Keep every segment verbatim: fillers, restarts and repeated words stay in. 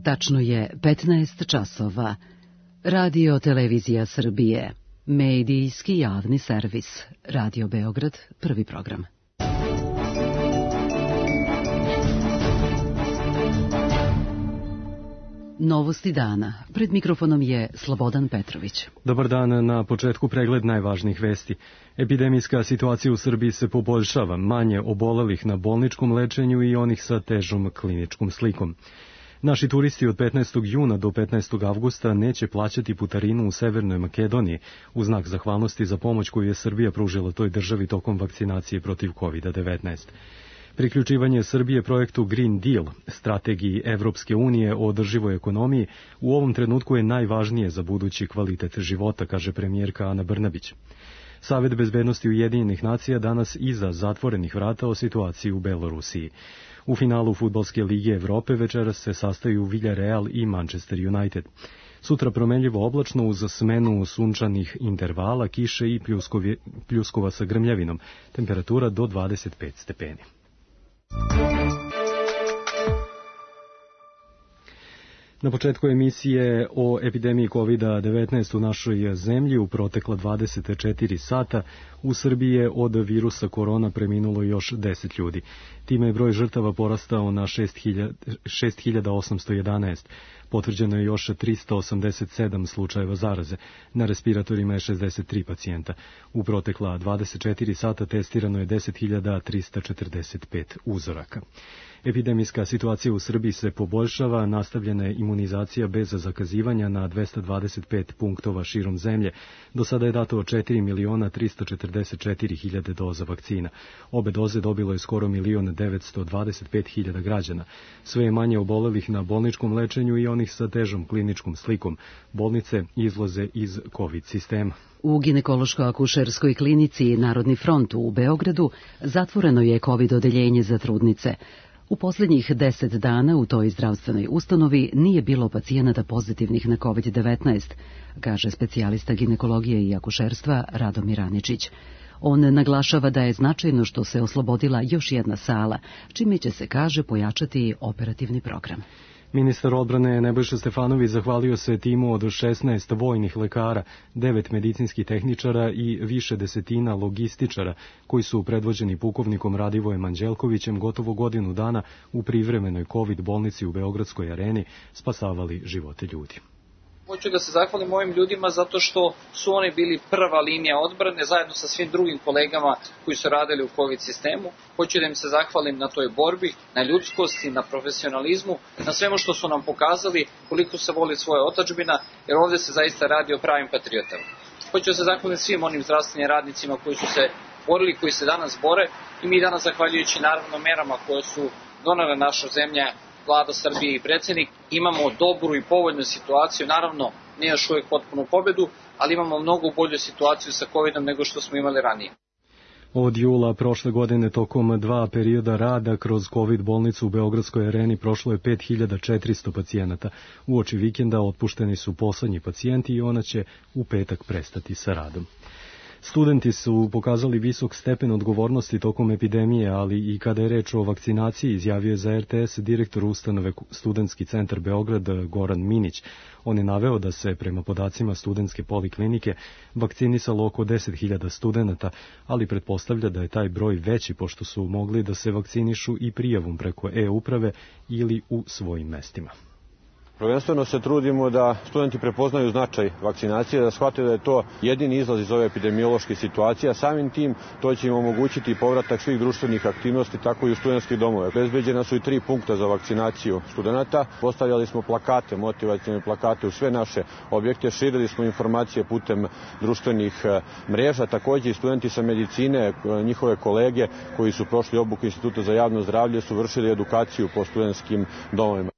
Tačno je petnaest časova. Radio Televizija Srbije. Medijski javni servis. Radio Beograd, prvi program. Novosti dana. Pred mikrofonom je Slobodan Petrović. Dobar dan, na početku pregled najvažnijih vesti. Epidemijska situacija u Srbiji se poboljšava, manje obolelih na bolničkom lečenju i onih sa težom kliničkom slikom. Naši turisti od petnaestog juna do petnaestog avgusta neće plaćati putarinu u Severnoj Makedoniji u znak zahvalnosti za pomoć koju je Srbija pružila toj državi tokom vakcinacije protiv kovid devetnaest. Priključivanje Srbije projektu Green Deal, strategiji Evropske unije o održivoj ekonomiji, u ovom trenutku je najvažnije za budući kvalitet života, kaže premijerka Ana Brnabić. Savet bezbednosti Ujedinjenih nacija danas iza zatvorenih vrata o situaciji u Belorusiji. U finalu Fudbalske lige Evrope večeras se sastaju Villarreal i Manchester United. Sutra promenljivo oblačno uz smenu sunčanih intervala, kiše i pljuskovi, pljuskova sa grmljavinom. Temperatura do dvadeset pet stepeni. Na početku emisije o epidemiji kovid devetnaest u našoj zemlji u protekla dvadeset četiri sata u Srbiji je od virusa korona preminulo još deset ljudi. Time je broj žrtava porastao na šest hiljada osamsto jedanaest. Potvrđeno je još trista osamdeset sedam slučajeva zaraze. Na respiratorima je šezdeset tri pacijenta. U protekla dvadeset četiri sata testirano je deset hiljada trista četrdeset pet uzoraka. Epidemijska situacija u Srbiji se poboljšava, nastavljena je imunizacija bez zakazivanja na dvesta dvadeset pet punktova širom zemlje. Do sada je dato četiri miliona trista četrdeset četiri hiljade doza vakcina. Obe doze dobilo je skoro milion devetsto dvadeset pet hiljada građana. Sve je manje obolelih na bolničkom lečenju i onih sa težom kliničkom slikom. Bolnice izlaze iz COVID sistema. U ginekološko-akušerskoj klinici Narodni front u Beogradu zatvoreno je COVID odeljenje za trudnice. U posljednjih deset dana u toj zdravstvenoj ustanovi nije bilo pacijenata pozitivnih na kovid devetnaest, kaže specijalista ginekologije i akušerstva Radomir Aničić. On naglašava da je značajno što se oslobodila još jedna sala, čime će se, kaže, pojačati operativni program. Ministar odbrane Nebojša Stefanović zahvalio se timu od šesnaest vojnih lekara, devet medicinskih tehničara i više desetina logističara, koji su predvođeni pukovnikom Radivojem Anđelkovićem gotovo godinu dana u privremenoj COVID bolnici u Beogradskoj areni spasavali živote ljudi. Hoću da se zahvalim ovim ljudima zato što su oni bili prva linija odbrane zajedno sa svim drugim kolegama koji su radili u COVID sistemu. Hoću da im se zahvalim na toj borbi, na ljudskosti, na profesionalizmu, na svemu što su nam pokazali koliko se voli svoja otadžbina, jer ovdje se zaista radi o pravim patriotama. Hoću da se zahvalim svim onim zdravstvenim radnicima koji su se borili, koji se danas bore i mi danas, zahvaljujući naravno merama koje su donele naša zemlja, Vlada Srbije i predsjednik, imamo dobru i povoljnu situaciju, naravno ne još uvijek potpunu pobedu, ali imamo mnogo bolju situaciju sa covidom nego što smo imali ranije. Od jula prošle godine tokom dva perioda rada kroz COVID bolnicu u Beogradskoj areni prošlo je pet hiljada četiristo pacijenata. Uoči vikenda otpušteni su poslednji pacijenti i ona će u petak prestati sa radom. Studenti su pokazali visok stepen odgovornosti tokom epidemije, ali i kada je reč o vakcinaciji, izjavio je za er te es direktor ustanove Studentski centar Beograd Goran Minić. On je naveo da se prema podacima studentske poliklinike vakcinisalo oko deset hiljada studenata, ali pretpostavlja da je taj broj veći pošto su mogli da se vakcinišu i prijavom preko e-uprave ili u svojim mestima. Prvenstveno se trudimo da studenti prepoznaju značaj vakcinacije, da shvate da je to jedini izlaz iz ove epidemiološke situacije, a samim tim to će im omogućiti povratak svih društvenih aktivnosti, tako i u studentskih domove. Obezbeđena su i tri punkta za vakcinaciju studenta. Postavljali smo plakate, motivacione plakate u sve naše objekte, širili smo informacije putem društvenih mreža, također i studenti sa medicine, njihove kolege koji su prošli obuku Instituta za javno zdravlje su vršili edukaciju po studentskim domovima.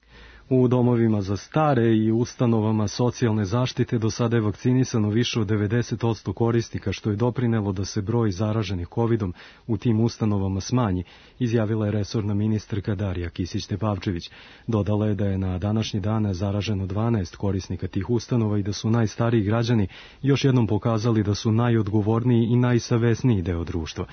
U domovima za stare i ustanovama socijalne zaštite do sada je vakcinisano više od devedeset posto korisnika, što je doprinelo da se broj zaraženih covidom u tim ustanovama smanji, izjavila je resorna ministarka Darija Kisić-Tepavčević. Dodala je da je na današnji dan zaraženo dvanaest korisnika tih ustanova i da su najstariji građani još jednom pokazali da su najodgovorniji i najsavesniji deo društva.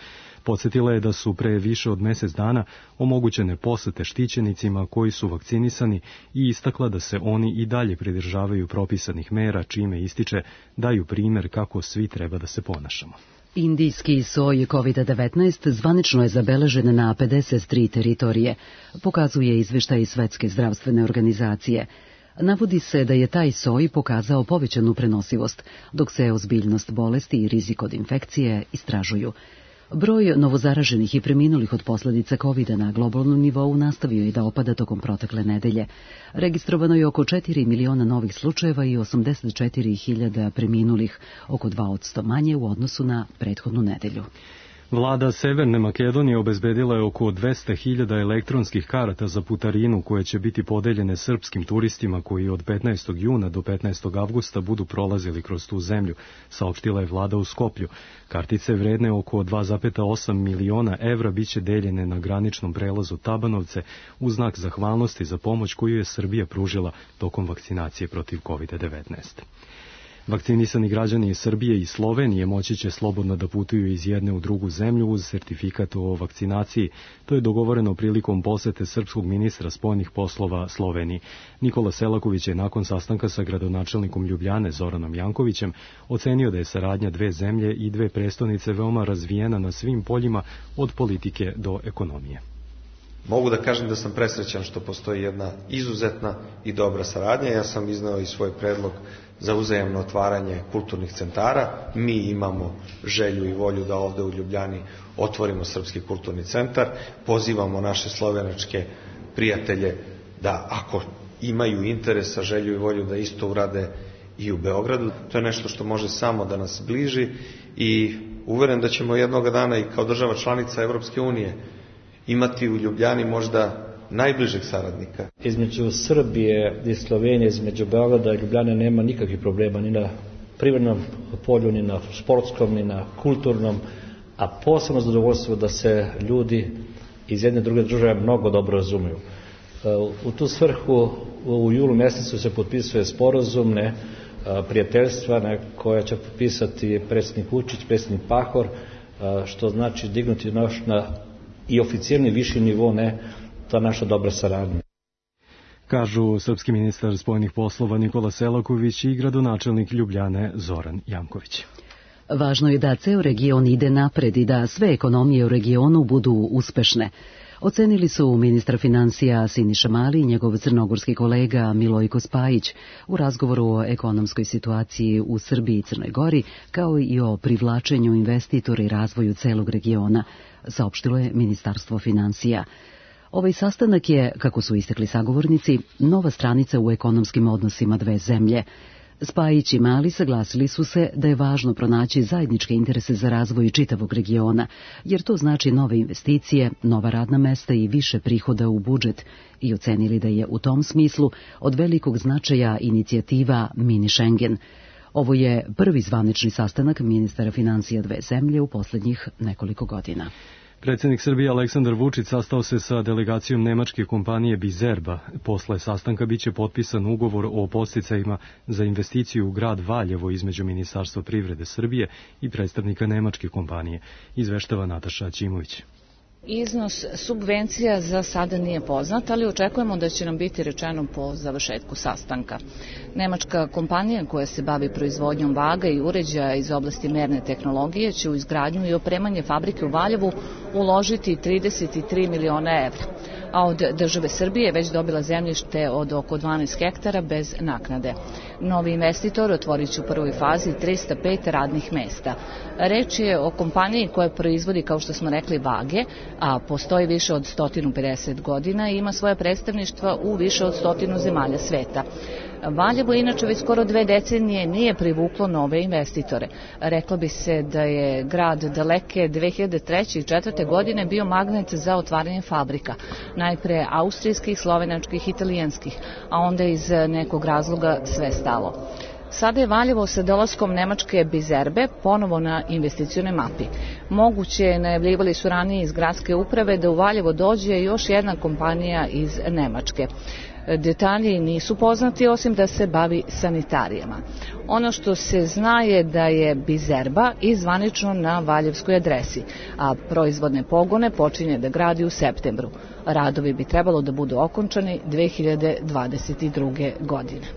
Podsjetila je da su pre više od mesec dana omogućene posete štićenicima koji su vakcinisani i istakla da se oni i dalje pridržavaju propisanih mera, čime ističe daju primer kako svi treba da se ponašamo. Indijski soj kovid devetnaest zvanično je zabeležen na pedeset tri teritorije, pokazuje izveštaj Svetske zdravstvene organizacije. Navodi se da je taj soj pokazao povećanu prenosivost, dok se ozbiljnost bolesti i rizik od infekcije istražuju. Broj novozaraženih i preminulih od posledica kovida na globalnom nivou nastavio je da opada tokom protekle nedelje. Registrovano je oko četiri miliona novih slučajeva i osamdeset četiri hiljade preminulih, oko dva posto manje u odnosu na prethodnu nedelju. Vlada Severne Makedonije obezbedila je oko dvesta hiljada elektronskih karata za putarinu koje će biti podeljene srpskim turistima koji od petnaestog juna do petnaestog avgusta budu prolazili kroz tu zemlju, saopštila je vlada u Skoplju. Kartice vredne oko dva zarez osam miliona evra biće deljene na graničnom prelazu Tabanovce u znak zahvalnosti za pomoć koju je Srbija pružila tokom vakcinacije protiv kovid devetnaest. Vakcinisani građani iz Srbije i Slovenije moći će slobodno da putuju iz jedne u drugu zemlju uz sertifikat o vakcinaciji. To je dogovoreno prilikom posete srpskog ministra spoljnih poslova Sloveniji. Nikola Selaković je nakon sastanka sa gradonačelnikom Ljubljane Zoranom Jankovićem ocenio da je saradnja dve zemlje i dve prestonice veoma razvijena na svim poljima od politike do ekonomije. Mogu da kažem da sam presrećan što postoji jedna izuzetna i dobra saradnja. Ja sam iznao i svoj predlog za uzajamno otvaranje kulturnih centara. Mi imamo želju i volju da ovde u Ljubljani otvorimo Srpski kulturni centar. Pozivamo naše slovenačke prijatelje da ako imaju interesa, želju i volju da isto urade i u Beogradu. To je nešto što može samo da nas bliži i uveren da ćemo jednog dana i kao država članica Evropske unije imati u Ljubljani možda najbližeg saradnika. Između Srbije i Slovenije, između Beograda i Ljubljane nema nikakvih problema ni na privrednom polju, ni na sportskom, ni na kulturnom, a posebno zadovoljstvo da se ljudi iz jedne druge države mnogo dobro razumiju. U tu svrhu u julu mjesecu se potpisuje sporazumne prijateljstva ne, koje će potpisati predsjednik Vučić, predsjednik Pahor, što znači dignuti naš na i oficijalni viši nivo, ne, ta naša dobra saradnja. Kažu srpski ministar spoljnih poslova Nikola Selaković i gradonačelnik Ljubljane Zoran Janković. Važno je da ceo region ide napred i da sve ekonomije u regionu budu uspešne. Ocenili su ministar financija Siniša Mali i njegov crnogorski kolega Milojko Spajić u razgovoru o ekonomskoj situaciji u Srbiji i Crnoj Gori, kao i o privlačenju investitora i razvoju celog regiona, saopštilo je Ministarstvo financija. Ovaj sastanak je, kako su istakli sagovornici, nova stranica u ekonomskim odnosima dve zemlje. Spajić i Mali saglasili su se da je važno pronaći zajedničke interese za razvoj čitavog regiona, jer to znači nove investicije, nova radna mesta i više prihoda u budžet, i ocenili da je u tom smislu od velikog značaja inicijativa Mini Schengen. Ovo je prvi zvanični sastanak ministara financija dve zemlje u poslednjih nekoliko godina. Predsjednik Srbije Aleksandar Vučić sastao se sa delegacijom nemačke kompanije Bizerba. Posle sastanka biće potpisan ugovor o podsticajima za investiciju u grad Valjevo između Ministarstva privrede Srbije i predstavnika nemačke kompanije, izveštava Nataša Ćimović. Iznos subvencija za sada nije poznat, ali očekujemo da će nam biti rečeno po završetku sastanka. Nemačka kompanija koja se bavi proizvodnjom vaga i uređaja iz oblasti merne tehnologije će u izgradnju i opremanje fabrike u Valjevu uložiti trideset tri miliona evra, a od države Srbije već dobila zemljište od oko dvanaest hektara bez naknade. Novi investitor otvorit će u prvoj fazi trista pet radnih mesta. Reč je o kompaniji koja proizvodi, kao što smo rekli, vage, a postoji više od sto pedeset godina i ima svoje predstavništva u više od stotinu zemalja sveta. Valjevo inače već skoro dve decenije nije privuklo nove investitore. Reklo bi se da je grad daleke dve hiljade treće i dve hiljade četvrte. godine bio magnet za otvaranje fabrika, najpre austrijskih, slovenačkih, italijanskih, a onda iz nekog razloga sve stalo. Sada je Valjevo sa dolaskom nemačke Bizerbe ponovo na investicionoj mapi. Moguće, najavljivali su ranije iz gradske uprave, da u Valjevo dođe još jedna kompanija iz Nemačke. Detalji nisu poznati, osim da se bavi sanitarijama. Ono što se zna je da je Bizerba i zvanično na valjevskoj adresi, a proizvodne pogone počinje da gradi u septembru. Radovi bi trebalo da budu okončani dve hiljade dvadeset druge. godine.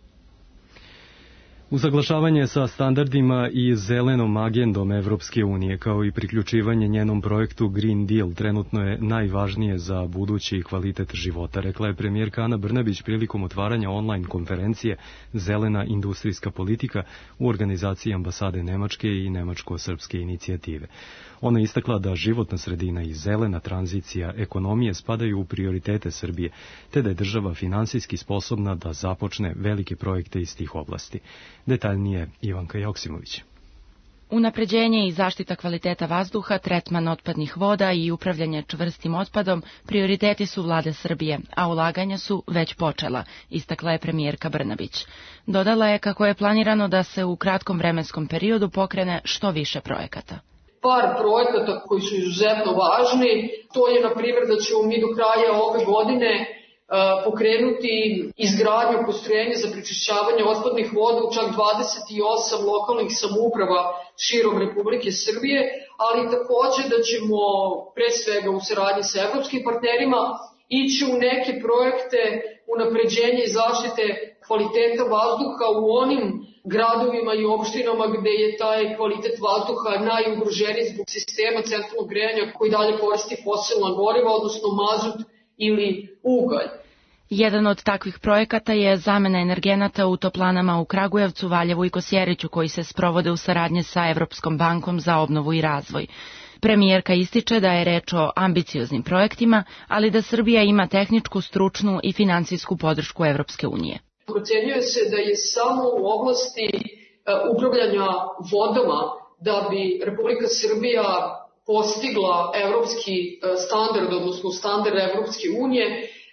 Usaglašavanje sa standardima i zelenom agendom Evropske unije, kao i priključivanje njenom projektu Green Deal, trenutno je najvažnije za budući kvalitet života, rekla je premijerka Ana Brnabić prilikom otvaranja online konferencije Zelena industrijska politika u organizaciji ambasade Nemačke i Nemačko-srpske inicijative. Ona je istakla da životna sredina i zelena tranzicija ekonomije spadaju u prioritete Srbije, te da je država finansijski sposobna da započne velike projekte iz tih oblasti. Detaljnije Ivanka Joksimović. Unapređenje i zaštita kvaliteta vazduha, tretman otpadnih voda i upravljanje čvrstim otpadom prioriteti su vlade Srbije, a ulaganja su već počela, istakla je premijerka Brnabić. Dodala je kako je planirano da se u kratkom vremenskom periodu pokrene što više projekata. Par projekata koji su izuzetno važni, to je na primjer da ćemo mi do kraja ove godine pokrenuti izgradnju postrojenja za prečišćavanje otpadnih voda u čak dvadeset osam lokalnih samouprava širom Republike Srbije, ali takođe da ćemo pre svega u saradnji sa evropskim partnerima ići u neke projekte unapređenja i zaštite kvaliteta vazduha u onim gradovima i opštinama gde je taj kvalitet vazduha najugroženiji zbog sistema centralnog grejanja koji dalje koristi fosilna goriva, odnosno mazut ili ugalj. Jedan od takvih projekata je zamena energenata u toplanama u Kragujevcu, Valjevu i Kosjeriću, koji se sprovode u saradnji sa Evropskom bankom za obnovu i razvoj. Premijerka ističe da je reč o ambicioznim projektima, ali da Srbija ima tehničku, stručnu i finansijsku podršku Evropske unije. Procenjuje se da je samo u oblasti upravljanja vodama da bi Republika Srbija postigla evropski standard, odnosno standard Evropske unije,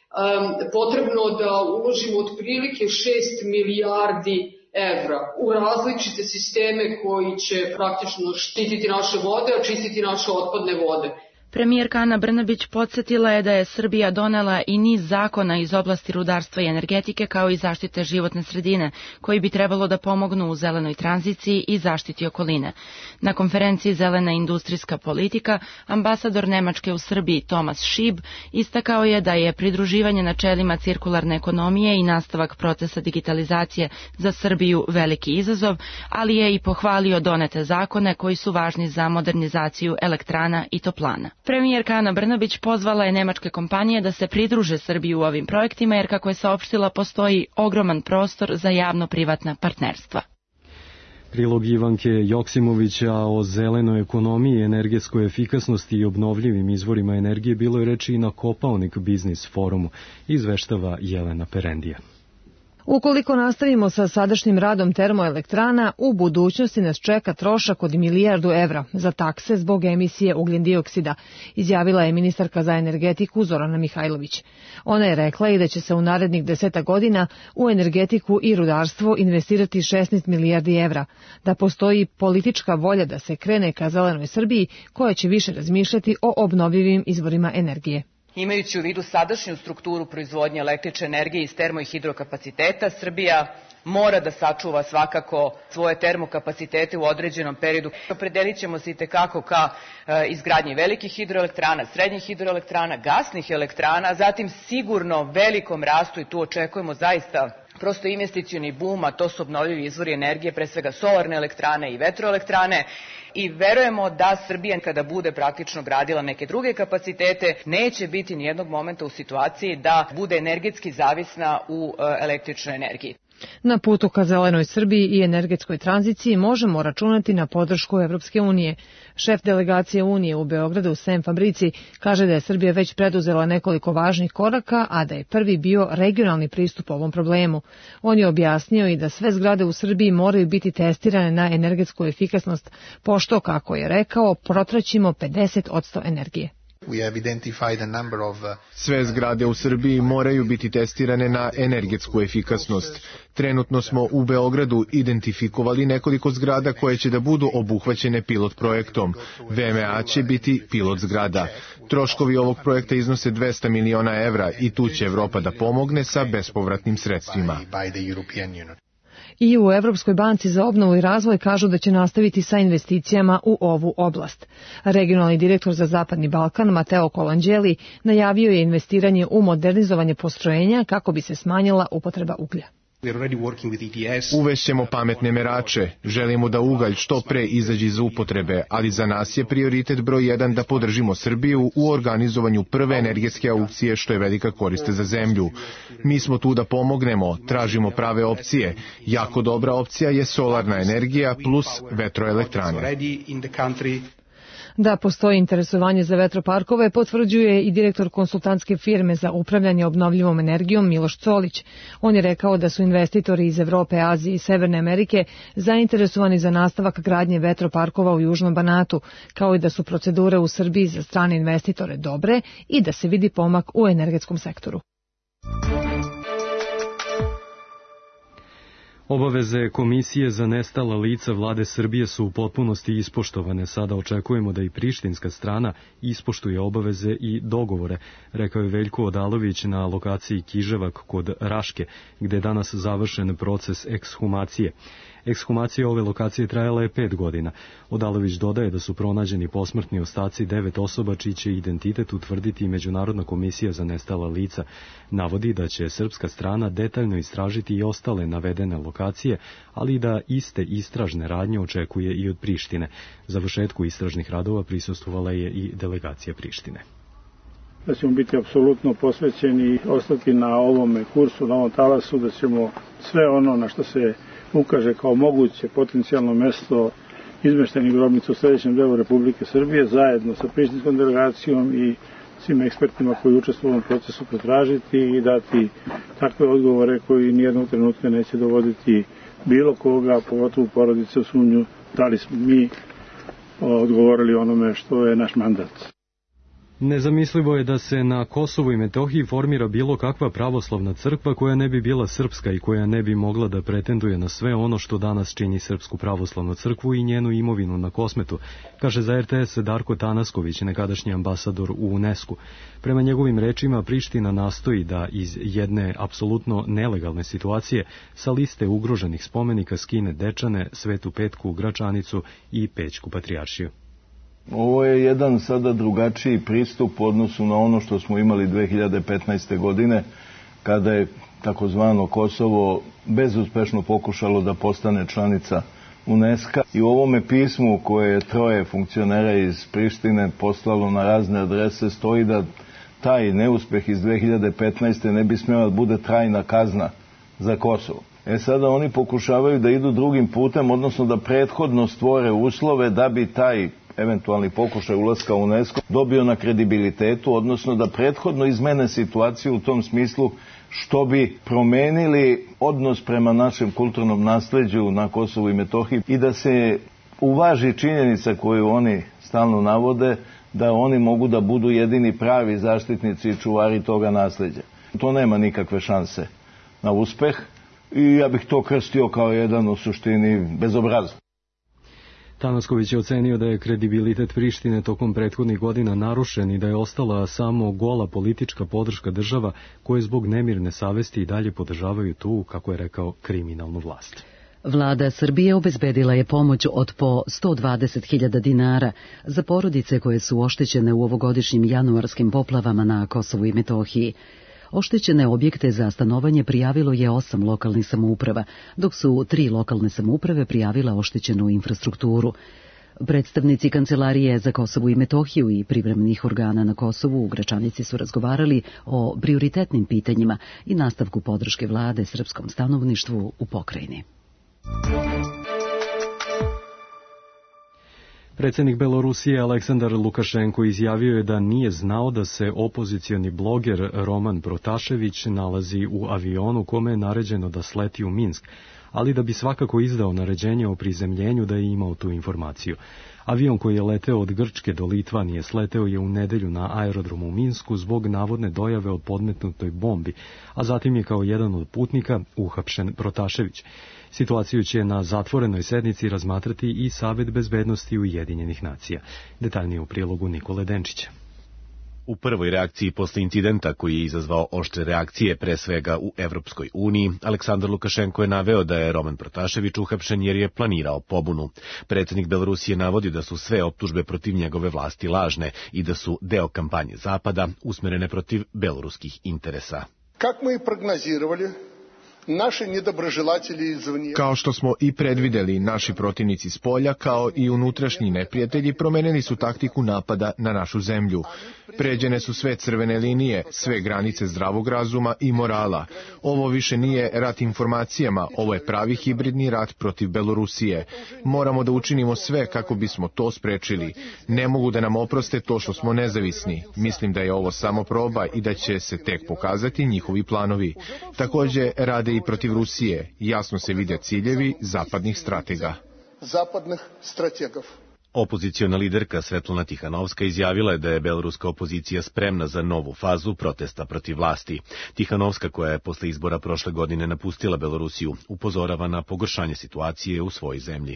potrebno da uložimo otprilike šest milijardi evra u različite sisteme koji će praktično štititi naše vode, a čistiti naše otpadne vode. Premijerka Ana Brnabić podsjetila je da je Srbija donela i niz zakona iz oblasti rudarstva i energetike kao i zaštite životne sredine, koji bi trebalo da pomognu u zelenoj tranziciji i zaštiti okoline. Na konferenciji Zelena industrijska politika ambasador Nemačke u Srbiji Tomas Šib istakao je da je pridruživanje načelima cirkularne ekonomije i nastavak procesa digitalizacije za Srbiju veliki izazov, ali je i pohvalio donete zakone koji su važni za modernizaciju elektrana i toplana. Premijerka Ana Brnabić pozvala je nemačke kompanije da se pridruže Srbiji u ovim projektima, jer kako je saopštila, postoji ogroman prostor za javno-privatna partnerstva. Prilog Ivanke Joksimovića o zelenoj ekonomiji, energetskoj efikasnosti i obnovljivim izvorima energije bilo je reči i na Kopaonik biznis forumu, izveštava Jelena Perendija. Ukoliko nastavimo sa sadašnjim radom termoelektrana, u budućnosti nas čeka trošak od milijardu evra za takse zbog emisije ugljendioksida, izjavila je ministarka za energetiku Zorana Mihajlović. Ona je rekla i da će se u narednih deseta godina u energetiku i rudarstvo investirati šesnaest milijardi evra, da postoji politička volja da se krene ka zelenoj Srbiji koja će više razmišljati o obnovljivim izvorima energije. Imajući u vidu sadašnju strukturu proizvodnje električne energije iz termo i hidrokapaciteta, Srbija mora da sačuva svakako svoje termokapacitete u određenom periodu. Opredelit ćemo se i tekako ka izgradnji velikih hidroelektrana, srednjih hidroelektrana, gasnih elektrana, zatim sigurno velikom rastu, i tu očekujemo zaista prosto investicioni bum, a to su obnovljivi izvori energije, pre svega solarne elektrane i vetroelektrane, i verujemo da Srbija kada bude praktično gradila neke druge kapacitete neće biti nijednog momenta u situaciji da bude energetski zavisna u električnoj energiji. Na putu ka zelenoj Srbiji i energetskoj tranziciji možemo računati na podršku Evropske unije. Šef delegacije Unije u Beogradu, Sem Fabrici, kaže da je Srbija već preduzela nekoliko važnih koraka, a da je prvi bio regionalni pristup ovom problemu. On je objasnio i da sve zgrade u Srbiji moraju biti testirane na energetsku efikasnost, pošto, kako je rekao, protraćimo pedeset posto energije. Sve zgrade u Srbiji moraju biti testirane na energetsku efikasnost. Trenutno smo u Beogradu identifikovali nekoliko zgrada koje će da budu obuhvaćene pilot projektom. V M A će biti pilot zgrada. Troškovi ovog projekta iznose dvesta miliona evra i tu će Evropa da pomogne sa bespovratnim sredstvima. I u Evropskoj banci za obnovu i razvoj kažu da će nastaviti sa investicijama u ovu oblast. Regionalni direktor za Zapadni Balkan, Mateo Kolanđeli, najavio je investiranje u modernizovanje postrojenja kako bi se smanjila upotreba uglja. Uvešćemo pametne merače. Želimo da ugalj što pre izađe iz upotrebe, ali za nas je prioritet broj jedan da podržimo Srbiju u organizovanju prve energetske aukcije, što je velika korist za zemlju. Mi smo tu da pomognemo, tražimo prave opcije. Jako dobra opcija je solarna energija plus vetroelektrane. Da postoji interesovanje za vetroparkove potvrđuje i direktor konsultantske firme za upravljanje obnovljivom energijom Miloš Colić. On je rekao da su investitori iz Evrope, Azije i Severne Amerike zainteresovani za nastavak gradnje vetroparkova u Južnom Banatu, kao i da su procedure u Srbiji za strane investitore dobre i da se vidi pomak u energetskom sektoru. Obaveze Komisije za nestala lica vlade Srbije su u potpunosti ispoštovane. Sada očekujemo da i prištinska strana ispoštuje obaveze i dogovore, rekao je Veljko Odalović na lokaciji Kiževak kod Raške, gde je danas završen proces ekshumacije. Ekshumacija ove lokacije trajala je pet godina. Odalović dodaje da su pronađeni posmrtni ostaci devet osoba čiji će identitet utvrditi Međunarodna komisija za nestala lica. Navodi da će srpska strana detaljno istražiti i ostale navedene lokacije, ali da iste istražne radnje očekuje i od Prištine. Završetku istražnih radova prisustvovala je i delegacija Prištine. Da ćemo biti apsolutno posvećeni i ostati na ovome kursu, na ovom talasu, da ćemo sve ono na što se ukaže kao moguće potencijalno mesto izmeštenih grobnica u sljedećem delu Republike Srbije, zajedno sa prištinskom delegacijom i svim ekspertima koji učestvuju u ovom procesu potražiti i dati takve odgovore koji nijednog trenutka neće dovoditi bilo koga, pogotovo porodice, u sumnju da li smo mi odgovorili onome što je naš mandat. Nezamislivo je da se na Kosovu i Metohiji formira bilo kakva pravoslavna crkva koja ne bi bila srpska i koja ne bi mogla da pretenduje na sve ono što danas čini Srpsku pravoslavnu crkvu i njenu imovinu na Kosmetu, kaže za R T S Darko Tanasković, nekadašnji ambasador u UNESCO. Prema njegovim rečima, Priština nastoji da iz jedne apsolutno nelegalne situacije sa liste ugroženih spomenika skine Dečane, Svetu Petku, Gračanicu i Pećku patrijaršiju. Ovo je jedan sada drugačiji pristup u odnosu na ono što smo imali dve hiljade petnaeste. godine, kada je takozvano Kosovo bezuspešno pokušalo da postane članica UNESCO. I u ovome pismu koje je troje funkcionera iz Prištine poslalo na razne adrese stoji da taj neuspeh iz dve hiljade petnaeste. ne bi smjela da bude trajna kazna za Kosovo. E sada oni pokušavaju da idu drugim putem, odnosno da prethodno stvore uslove da bi taj eventualni pokušaj ulaska u UNESCO dobio na kredibilitetu, odnosno da prethodno izmene situaciju u tom smislu što bi promenili odnos prema našem kulturnom nasleđu na Kosovu i Metohiji i da se uvaži činjenica koju oni stalno navode, da oni mogu da budu jedini pravi zaštitnici i čuvari toga nasleđa. To nema nikakve šanse na uspeh i ja bih to krstio kao jedan u suštini bezobrazluk. Tanasković je ocenio da je kredibilitet Prištine tokom prethodnih godina narušen i da je ostala samo gola politička podrška država koje zbog nemirne savesti i dalje podržavaju tu, kako je rekao, kriminalnu vlast. Vlada Srbije obezbedila je pomoć od po sto dvadeset hiljada dinara za porodice koje su oštećene u ovogodišnjim januarskim poplavama na Kosovu i Metohiji. Oštećene objekte za stanovanje prijavilo je osam lokalnih samouprava, dok su tri lokalne samouprave prijavila oštećenu infrastrukturu. Predstavnici Kancelarije za Kosovo i Metohiju i privremenih organa na Kosovu u Gračanici su razgovarali o prioritetnim pitanjima i nastavku podrške vlade srpskom stanovništvu u pokrajini. Predsjednik Belorusije Aleksandar Lukašenko izjavio je da nije znao da se opozicioni bloger Roman Protašević nalazi u avionu kome je naređeno da sleti u Minsk, ali da bi svakako izdao naređenje o prizemljenju da je imao tu informaciju. Avion koji je leteo od Grčke do Litvanije sleteo je u nedelju na aerodromu u Minsku zbog navodne dojave o podmetnutoj bombi, a zatim je kao jedan od putnika uhapšen Protašević. Situaciju će na zatvorenoj sednici razmatrati i Savet bezbednosti Ujedinjenih nacija. Detaljnije u prilogu Nikole Denčića. U prvoj reakciji posle incidenta koji je izazvao oštre reakcije pre svega u Evropskoj uniji, Aleksandar Lukašenko je naveo da je Roman Protašević uhapšen jer je planirao pobunu. Predsjednik Belorusije navodi da su sve optužbe protiv njegove vlasti lažne i da su deo kampanje Zapada usmerene protiv beloruskih interesa. Kako mi prognozirali, naši nedobroželatelji izvnije... Kao što smo i predvideli, naši protivnici s polja, kao i unutrašnji neprijatelji, promenili su taktiku napada na našu zemlju. Pređene su sve crvene linije, sve granice zdravog razuma i morala. Ovo više nije rat informacijama, ovo je pravi hibridni rat protiv Belorusije. Moramo da učinimo sve kako bismo to sprečili. Ne mogu da nam oproste to što smo nezavisni. Mislim da je ovo samo proba i da će se tek pokazati njihovi planovi. Takođe rade i protiv Rusije. Jasno se vide ciljevi zapadnih stratega. Zapadnih strategov. Opoziciona liderka Svetlana Tihanovska izjavila je da je beloruska opozicija spremna za novu fazu protesta protiv vlasti. Tihanovska, koja je posle izbora prošle godine napustila Belorusiju, upozorava na pogoršanje situacije u svojoj zemlji.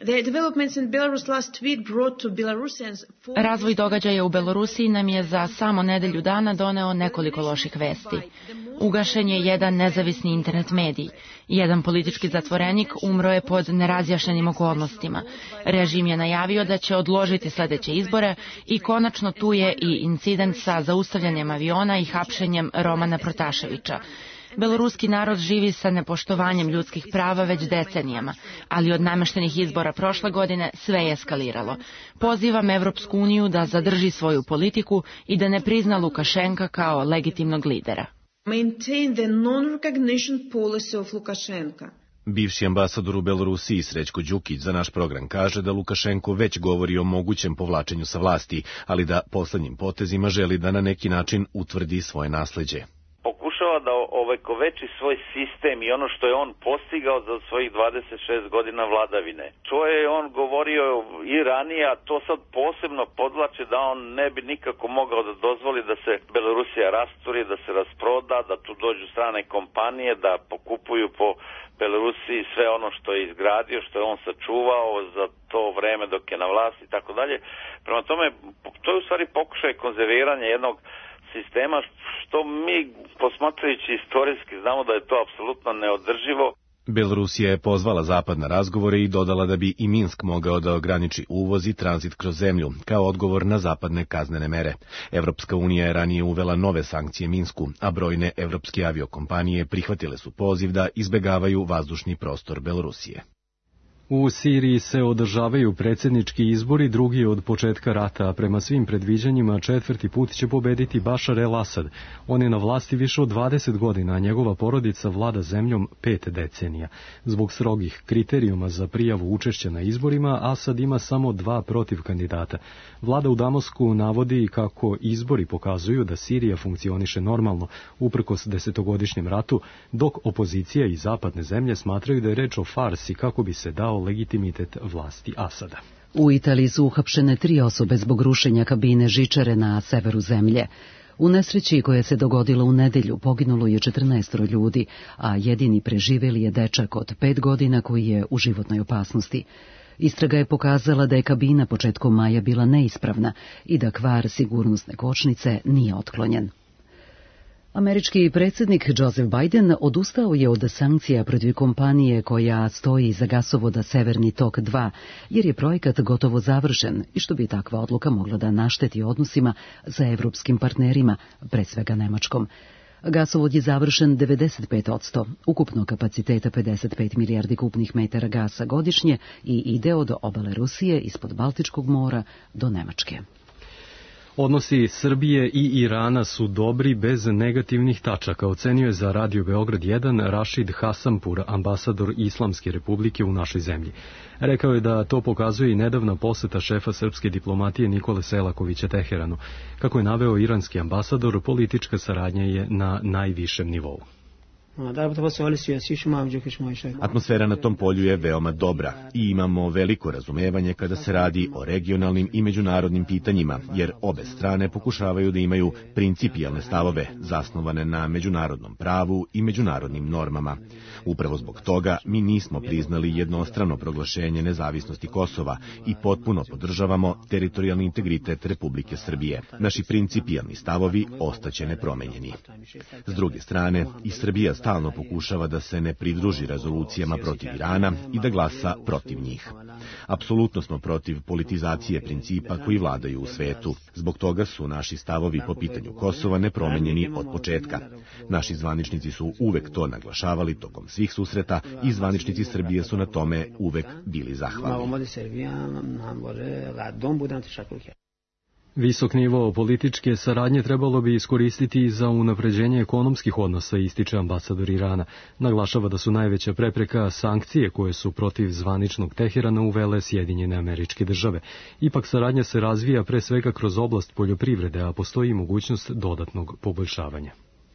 Razvoj događaja u Belorusiji nam je za samo nedelju dana doneo nekoliko loših vesti. Ugašen je jedan nezavisni internet medij. Jedan politički zatvorenik umro je pod nerazjašnjenim okolnostima. Režim je najavio da će odložiti sledeće izbore i konačno tu je i incident sa zaustavljanjem aviona i hapšenjem Romana Protaševića. Beloruski narod živi sa nepoštovanjem ljudskih prava već decenijama, ali od nameštenih izbora prošle godine sve je eskaliralo. Pozivam Evropsku uniju da zadrži svoju politiku i da ne prizna Lukašenka kao legitimnog lidera. Maintain the non-recognition policy of Lukashenko. Bivši ambasador u Belorusiji Srećko Đukić za naš program kaže da Lukašenko već govori o mogućem povlačenju sa vlasti, ali da poslednjim potezima želi da na neki način utvrdi svoje nasleđe. Pokušava da ovekoveči svoj sistem i ono što je on postigao za svojih dvadeset šest godina vladavine. To je on govorio i ranije, a to sad posebno podlače da on ne bi nikako mogao da dozvoli da se Belorusija rasturi, da se rasproda, da tu dođu strane kompanije, da pokupuju po Belorusiji sve ono što je izgradio, što je on sačuvao za to vreme dok je na vlasti i tako dalje. Prema tome, to je u stvari pokušaj konzerviranja jednog sistema što mi, posmatrajući istorijski, znamo da je to apsolutno neodrživo. Belorusija je pozvala Zapad na razgovore i dodala da bi i Minsk mogao da ograniči uvoz i tranzit kroz zemlju, kao odgovor na zapadne kaznene mere. Evropska unija je ranije uvela nove sankcije Minsku, a brojne evropske aviokompanije prihvatile su poziv da izbegavaju vazdušni prostor Belorusije. U Siriji se održavaju predsjednički izbori, drugi od početka rata, a prema svim predviđanjima četvrti put će pobediti Bašar el-Asad. On je na vlasti više od dvadeset godina, a njegova porodica vlada zemljom pet decenija. Zbog strogih kriterijuma za prijavu učešća na izborima, Asad ima samo dva protiv kandidata. Vlada u Damosku navodi kako izbori pokazuju da Sirija funkcioniše normalno, uprkos desetogodišnjem ratu, dok opozicija i zapadne zemlje smatraju da je reč o farsi kako bi se dao legitimitet vlasti Asada. U Italiji su uhapšene tri osobe zbog rušenja kabine žičare na severu zemlje. U nesreći koja se dogodila u nedelju poginulo je četrnaest ljudi, a jedini preživeli je dečak od pet godina koji je u životnoj opasnosti. Istraga je pokazala da je kabina početkom maja bila neispravna i da kvar sigurnosne kočnice nije otklonjen. Američki predsjednik Joseph Biden odustao je od sankcija protiv kompanije koja stoji iza gasovoda Severni tok dva, jer je projekat gotovo završen i što bi takva odluka mogla da našteti odnosima sa evropskim partnerima, pre svega Nemačkom. Gasovod je završen devedeset pet posto, ukupno kapaciteta pedeset pet milijardi kupnih metara gasa godišnje i ide od obale Rusije ispod Baltičkog mora do Nemačke. Odnosi Srbije i Irana su dobri bez negativnih tačaka, ocenio je za Radio Beograd jedan Rašid Hasanpur, ambasador Islamske republike u našoj zemlji. Rekao je da to pokazuje i nedavna poseta šefa srpske diplomatije Nikole Selakovića Teheranu. Kako je naveo iranski ambasador, politička saradnja je na najvišem nivou. Atmosfera na tom polju je veoma dobra i imamo veliko razumevanje kada se radi o regionalnim i međunarodnim pitanjima, jer obe strane pokušavaju da imaju principijalne stavove zasnovane na međunarodnom pravu i međunarodnim normama. Upravo zbog toga mi nismo priznali jednostrano proglašenje nezavisnosti Kosova i potpuno podržavamo teritorijalni integritet Republike Srbije. Naši principijalni stavovi ostaće nepromenjeni. S druge strane, i Srbija stalno pokušava da se ne pridruži rezolucijama protiv Irana i da glasa protiv njih. Apsolutno smo protiv politizacije principa koji vladaju u svetu. Zbog toga su naši stavovi po pitanju Kosova nepromenjeni od početka. Naši zvaničnici su uvek to naglašavali tokom svih susreta i zvaničnici Srbije su na tome uvek bili zahvalni. Visok nivo političke saradnje trebalo bi iskoristiti za unapređenje ekonomskih odnosa, ističe ambasador Irana. Naglašava da su najveća prepreka sankcije koje su protiv zvaničnog Teherana uvele Sjedinjene Američke Države. Ipak saradnja se razvija pre svega kroz oblast poljoprivrede, a postoji mogućnost dodatnog poboljšavanja.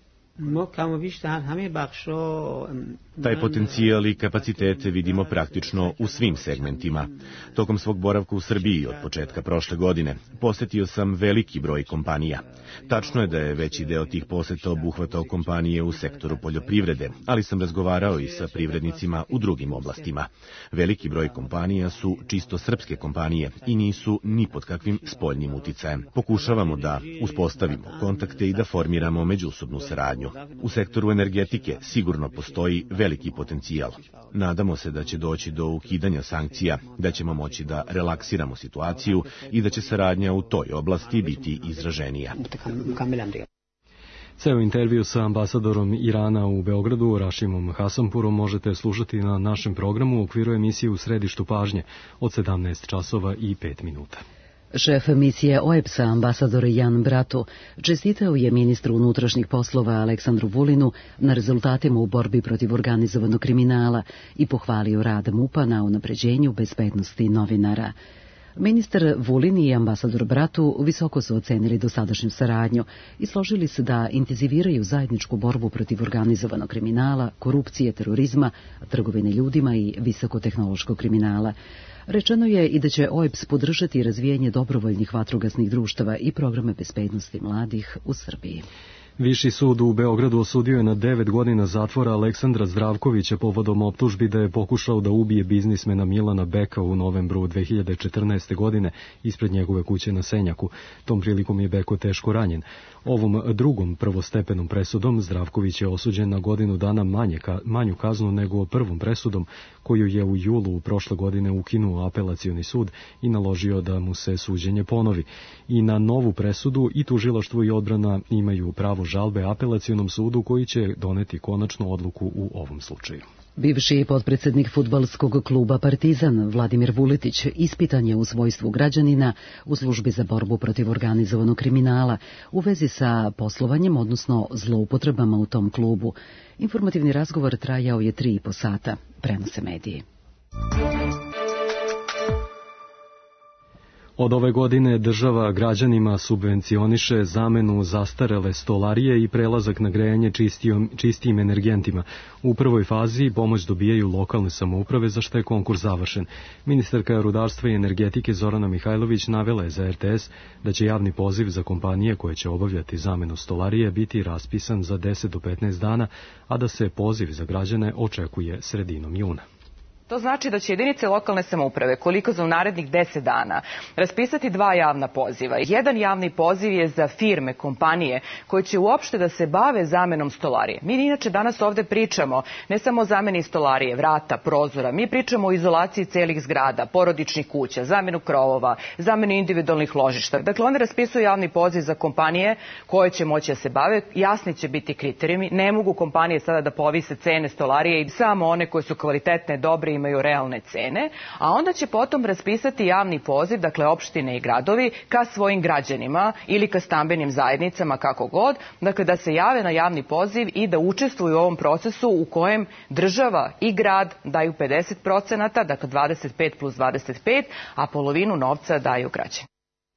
Taj potencijal i kapacitete vidimo praktično u svim segmentima. Tokom svog boravka u Srbiji od početka prošle godine posetio sam veliki broj kompanija. Tačno je da je veći deo tih poseta obuhvatao kompanije u sektoru poljoprivrede, ali sam razgovarao i sa privrednicima u drugim oblastima. Veliki broj kompanija su čisto srpske kompanije i nisu ni pod kakvim spoljnim uticajem. Pokušavamo da uspostavimo kontakte i da formiramo međusobnu saradnju. U sektoru energetike sigurno postoji veliki potencijal. Nadamo se da će doći do ukidanja sankcija, da ćemo moći da relaksiramo situaciju i da će saradnja u toj oblasti biti izraženija. Ceo intervju sa ambasadorom Irana u Beogradu, Rašimom Hasanpurom, možete slušati na našem programu u okviru emisije U središtu pažnje od sedamnaest časova i pet minuta. Šef misije O E B S-a, ambasador Jan Bratu, čestitao je ministru unutrašnjih poslova Aleksandru Vulinu na rezultatima u borbi protiv organizovanog kriminala i pohvalio rad MUP-a na unapređenju bezbednosti novinara. Ministar Vulin i ambasador Bratu visoko su ocenili dosadašnju saradnju i složili se da intenziviraju zajedničku borbu protiv organizovanog kriminala, korupcije, terorizma, trgovine ljudima i visokotehnološkog kriminala. Rečeno je i da će O E B S podržati razvijanje dobrovoljnih vatrogasnih društava i programe bezbednosti mladih u Srbiji. Viši sud u Beogradu osudio je na devet godina zatvora Aleksandra Zdravkovića povodom optužbi da je pokušao da ubije biznismena Milana Beka u novembru dve hiljade četrnaeste. godine ispred njegove kuće na Senjaku. Tom prilikom je Beko teško ranjen. Ovom drugom prvostepenom presudom Zdravković je osuđen na godinu dana manje, manju kaznu nego prvom presudom koju je u julu prošle godine ukinuo apelacioni sud i naložio da mu se suđenje ponovi. I na novu presudu i tužilaštvo i odbrana imaju pravo žalbe apelacionom sudu koji će doneti konačnu odluku u ovom slučaju. Bivši potpredsednik fudbalskog kluba Partizan Vladimir Vuletić ispitan je u svojstvu građanina u službi za borbu protiv organizovanog kriminala u vezi sa poslovanjem, odnosno zloupotrebama u tom klubu. Informativni razgovor trajao je tri i po sata, prenose mediji. Od ove godine država građanima subvencioniše zamenu zastarele stolarije i prelazak na grejanje čistijom, čistijim energentima. U prvoj fazi pomoć dobijaju lokalne samouprave, za što je konkurs završen. Ministarka rudarstva i energetike Zorana Mihajlović navela je za R T S da će javni poziv za kompanije koje će obavljati zamenu stolarije biti raspisan za deset do petnaest dana, a da se poziv za građane očekuje sredinom juna. To znači da će jedinice lokalne samouprave, koliko za u narednih deset dana, raspisati dva javna poziva. Jedan javni poziv je za firme, kompanije, koje će uopšte da se bave zamenom stolarije. Mi inače danas ovde pričamo ne samo o zameni stolarije, vrata, prozora, mi pričamo o izolaciji celih zgrada, porodičnih kuća, zamenu krovova, zamenu individualnih ložišta. Dakle, one raspisuju javni poziv za kompanije koje će moći da se bave, jasni će biti kriterijumi, ne mogu kompanije sada da povise cene stolarije i samo one koje su kvalitetne, dobre, imaju realne cene, a onda će potom raspisati javni poziv, dakle opštine i gradovi, ka svojim građanima ili ka stambenim zajednicama, kako god, dakle da se jave na javni poziv i da učestvuju u ovom procesu u kojem država i grad daju pedeset procenata, dakle dvadeset pet plus dvadeset pet, a polovinu novca daju građani.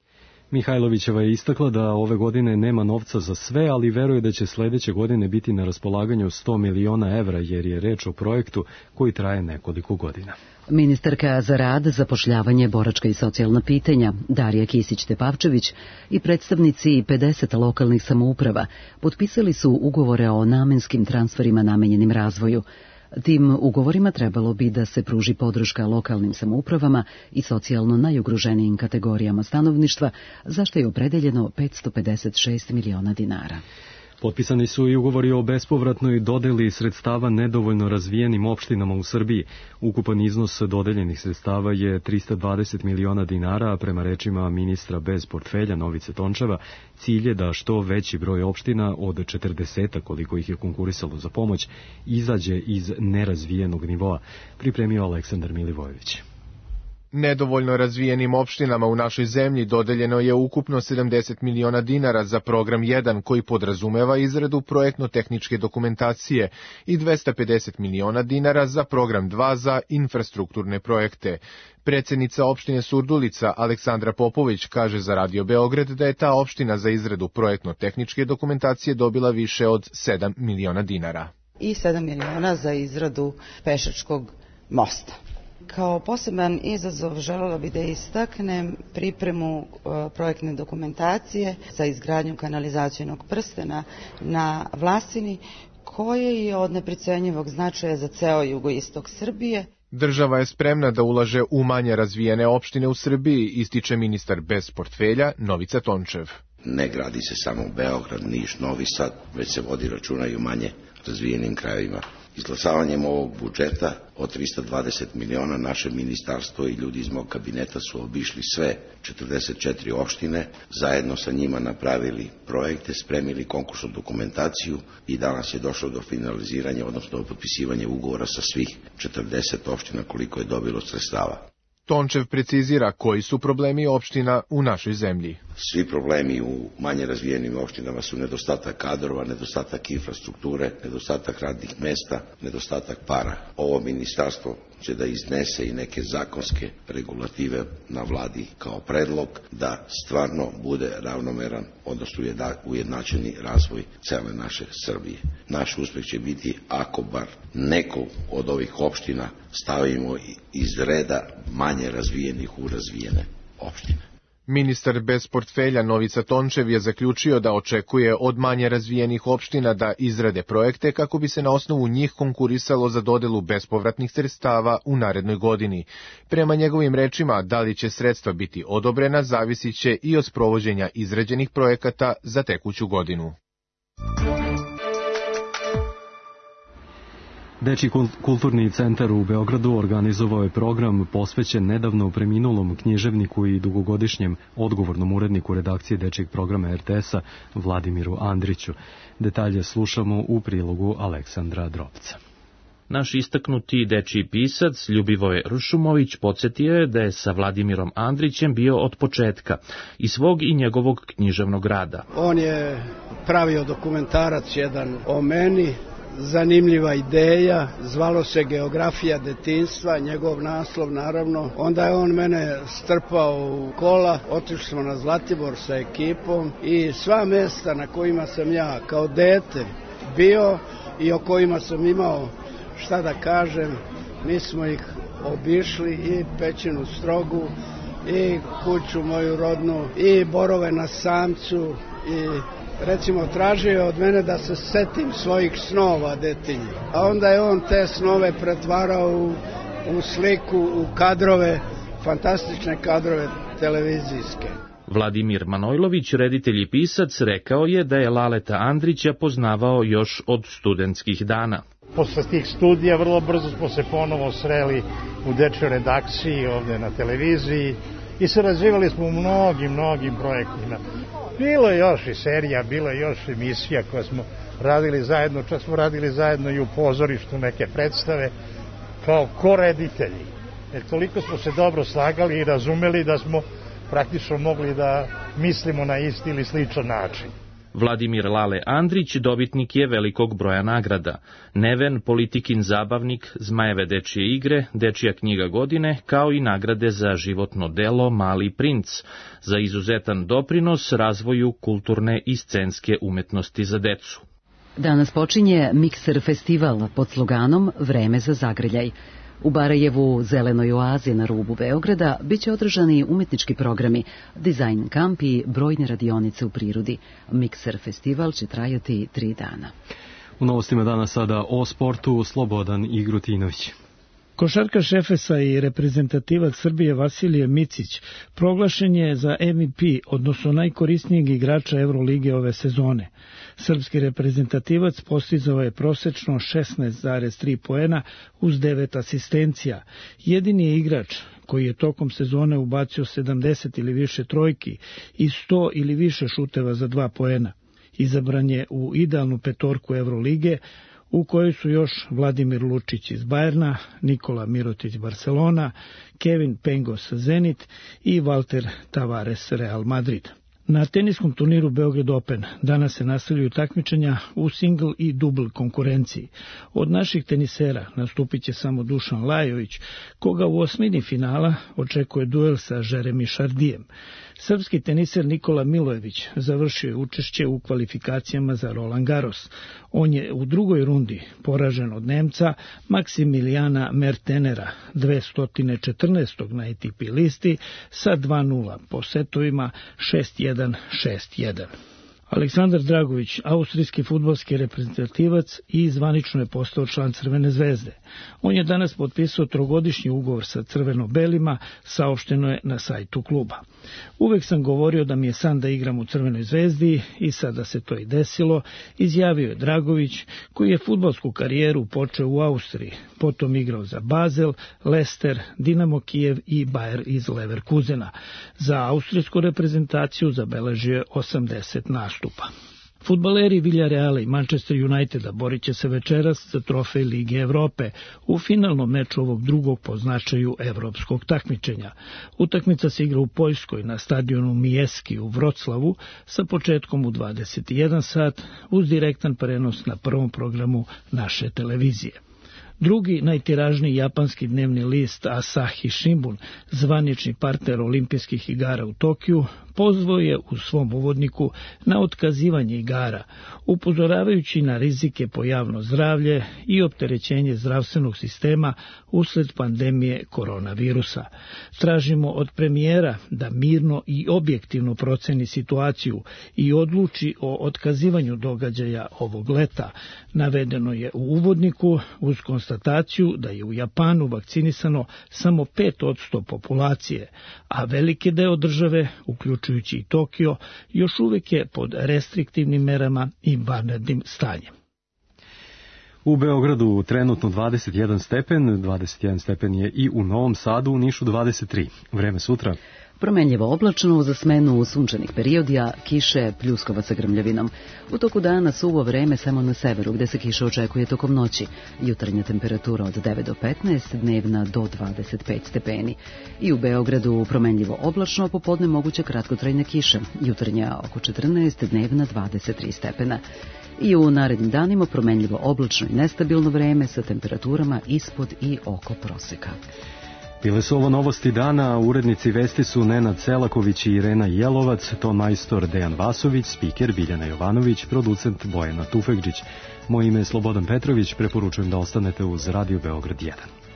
Mihajlovićeva je istakla da ove godine nema novca za sve, ali veruje da će sledeće godine biti na raspolaganju sto miliona evra, jer je reč o projektu koji traje nekoliko godina. Ministarka za rad, zapošljavanje, boračka i socijalna pitanja Darija Kisić-Tepavčević i predstavnici pedeset lokalnih samouprava potpisali su ugovore o namenskim transferima namenjenim razvoju. Tim ugovorima trebalo bi da se pruži podrška lokalnim samoupravama i socijalno najugroženijim kategorijama stanovništva, za što je opredeljeno petsto pedeset šest miliona dinara. Potpisani su i ugovori o bespovratnoj dodeli sredstava nedovoljno razvijenim opštinama u Srbiji. Ukupan iznos dodeljenih sredstava je trista dvadeset miliona dinara, a prema rečima ministra bez portfelja Novice Tončeva, cilj je da što veći broj opština od četrdeseta koliko ih je konkurisalo za pomoć izađe iz nerazvijenog nivoa, pripremio Aleksandar Milivojević. Nedovoljno razvijenim opštinama u našoj zemlji dodeljeno je ukupno sedamdeset miliona dinara za program jedan koji podrazumeva izradu projektno-tehničke dokumentacije i dvesta pedeset miliona dinara za program dva za infrastrukturne projekte. Predsednica opštine Surdulica Aleksandra Popović kaže za Radio Beograd da je ta opština za izradu projektno-tehničke dokumentacije dobila više od sedam miliona dinara. I sedam miliona za izradu pešačkog mosta. Kao poseban izazov želela bih da istaknem pripremu projektne dokumentacije za izgradnju kanalizacionog prstena na Vlasini, koje je od neprecenjivog značaja za ceo jugoistok Srbije. Država je spremna da ulaže u manje razvijene opštine u Srbiji, ističe ministar bez portfelja Novica Tončev. Ne gradi se samo Beograd, Niš, Novi Sad, već se vodi računa i u manje razvijenim krajevima. Izglasavanjem ovog budžeta od trista dvadeset miliona naše ministarstvo i ljudi iz mog kabineta su obišli sve četrdeset četiri opštine, zajedno sa njima napravili projekte, spremili konkursnu dokumentaciju i danas je došlo do finaliziranja, odnosno do potpisivanja ugovora sa svih četrdeset opština koliko je dobilo sredstava. Tončev precizira koji su problemi opština u našoj zemlji. Svi problemi u manje razvijenim opštinama su nedostatak kadrova, nedostatak infrastrukture, nedostatak radnih mesta, nedostatak para. Ovo ministarstvo će da iznese i neke zakonske regulative na vladi kao predlog da stvarno bude ravnomeran, odnosno ujednačeni razvoj cele naše Srbije. Naš uspeh će biti ako bar neko od ovih opština stavimo iz reda manje razvijenih u razvijene opštine. Ministar bez portfelja Novica Tončev je zaključio da očekuje od manje razvijenih opština da izrade projekte kako bi se na osnovu njih konkurisalo za dodelu bespovratnih sredstava u narednoj godini. Prema njegovim rečima, da li će sredstva biti odobrena zavisit će i od sprovođenja izrađenih projekata za tekuću godinu. Dečiji kulturni centar u Beogradu organizovao je program posvećen nedavno preminulom književniku i dugogodišnjem odgovornom uredniku redakcije dečijeg programa er te es-a Vladimiru Andriću. Detalje slušamo u prilogu Aleksandra Drobca. Naš istaknuti dečiji pisac Ljubivoje Ršumović podsjetio je da je sa Vladimirom Andrićem bio od početka i svog i njegovog književnog rada. On je pravio dokumentarac jedan o meni, zanimljiva ideja, zvalo se Geografija detinjstva, njegov naslov naravno. Onda je on mene strpao u kola, otišli smo na Zlatibor sa ekipom i sva mesta na kojima sam ja kao dete bio i o kojima sam imao šta da kažem, mi smo ih obišli, i Pećinu Strogu, i kuću moju rodnu, i Borove na Samcu, i recimo tražio od mene da se setim svojih snova detinji. A onda je on te snove pretvarao u, u sliku, u kadrove, fantastične kadrove televizijske. Vladimir Manojlović, reditelj i pisac, rekao je da je Laleta Andrića poznavao još od studentskih dana. Posle tih studija vrlo brzo smo se ponovo sreli u dečjoj redakciji ovde na televiziji i sarađivali smo u mnogim, mnogim projektima. Bilo je još i serija, bilo je još emisija koje smo radili zajedno, čak smo radili zajedno i u pozorištu neke predstave kao koreditelji. Jer toliko smo se dobro slagali i razumeli da smo praktično mogli da mislimo na isti ili sličan način. Vladimir Lale Andrić dobitnik je velikog broja nagrada. Neven, Politikin zabavnik, Zmajeve dečije igre, Dečija knjiga godine, kao i nagrade za životno delo Mali princ, za izuzetan doprinos razvoju kulturne i scenske umetnosti za decu. Danas počinje Mikser festival pod sloganom Vreme za zagrljaj. U Barajevu, zelenoj oazi na rubu Beograda, biće održani umetnički programi, dizajn kamp i brojne radionice u prirodi. Mikser festival će trajati tri dana. U novostima danas sada o sportu, Slobodan Igrutinović. Košarkaš Efesa i reprezentativac Srbije Vasilije Micić proglašen je za M V P, odnosno najkorisnijeg igrača Evrolige ove sezone. Srpski reprezentativac postizao je prosečno šesnaest zarez tri poena uz devet asistencija. Jedini je igrač koji je tokom sezone ubacio sedamdeset ili više trojki i sto ili više šuteva za dva poena. Izabran je u idealnu petorku Evrolige, u kojoj su još Vladimir Lučić iz Bajerna, Nikola Mirotić Barcelona, Kevin Pengos Zenit i Walter Tavares Real Madrid. Na teniskom turniru Beograd Open danas se nastavljaju takmičenja u singl i dubl konkurenciji. Od naših tenisera nastupit će samo Dušan Lajović, koga u osmini finala očekuje duel sa Jeremy Chardijem. Srpski teniser Nikola Milojević završio je učešće u kvalifikacijama za Roland Garros. On je u drugoj rundi poražen od Nemca Maksimilijana Mertenera, dvesta četrnaestog na A T P listi, sa dva nula po setovima šest jedan šest jedan. Aleksandar Dragović, austrijski fudbalski reprezentativac i zvanično je postao član Crvene zvezde. On je danas potpisao trogodišnji ugovor sa crveno-belima, saopšteno je na sajtu kluba. Uvek sam govorio da mi je san da igram u Crvenoj zvezdi i sada se to i desilo, izjavio je Dragović, koji je fudbalsku karijeru počeo u Austriji, potom igrao za Basel, Leicester, Dinamo Kijev i Bayer iz Leverkusena. Za austrijsku reprezentaciju zabeležio je osamdeset nastupa. Fudbaleri Villareala i Manchester Uniteda borit će se večeras za trofej Lige Evrope u finalnom meču ovog drugog po značaju evropskog takmičenja. Utakmica se igra u Poljskoj na stadionu Mijeski u Vroclavu sa početkom u dvadeset jedan sat uz direktan prenos na prvom programu naše televizije. Drugi najtiražniji japanski dnevni list Asahi Shimbun, zvanični partner olimpijskih igara u Tokiju, pozvao je u svom uvodniku na otkazivanje igara, upozoravajući na rizike po javno zdravlje i opterećenje zdravstvenog sistema usled pandemije koronavirusa. Tražimo od premijera da mirno i objektivno proceni situaciju i odluči o otkazivanju događaja ovog leta. Navedeno je u uvodniku uz konstataciju da je u Japanu vakcinisano samo pet posto populacije, a veliki deo države, uključujući i Tokio, još uvijek je pod restriktivnim merama i vanrednim stanjem. U Beogradu trenutno dvadeset jedan stepen, dvadeset jedan stepen je i u Novom Sadu, u Nišu dvadeset tri. Vreme sutra. Promenljivo oblačno za smenu sunčanih periodija, kiše, pljuskova sa grmljavinom. U toku dana suvo vreme samo na severu, gde se kiša očekuje tokom noći. Jutarnja temperatura od devet do petnaest, dnevna do dvadeset pet stepeni. I u Beogradu promenljivo oblačno, popodne moguće kratkotrajne kiše. Jutarnja oko četrnaest, dnevna dvadeset tri stepena. I u narednim danima promenljivo oblačno i nestabilno vreme sa temperaturama ispod i oko proseka. Bile su ovo novosti dana, urednici vesti su Nenad Selaković i Irena Jelovac, ton majstor Dejan Vasović, spiker Biljana Jovanović, producent Bojana Tufegđić. Moje ime je Slobodan Petrović, preporučujem da ostanete uz Radio Beograd jedan.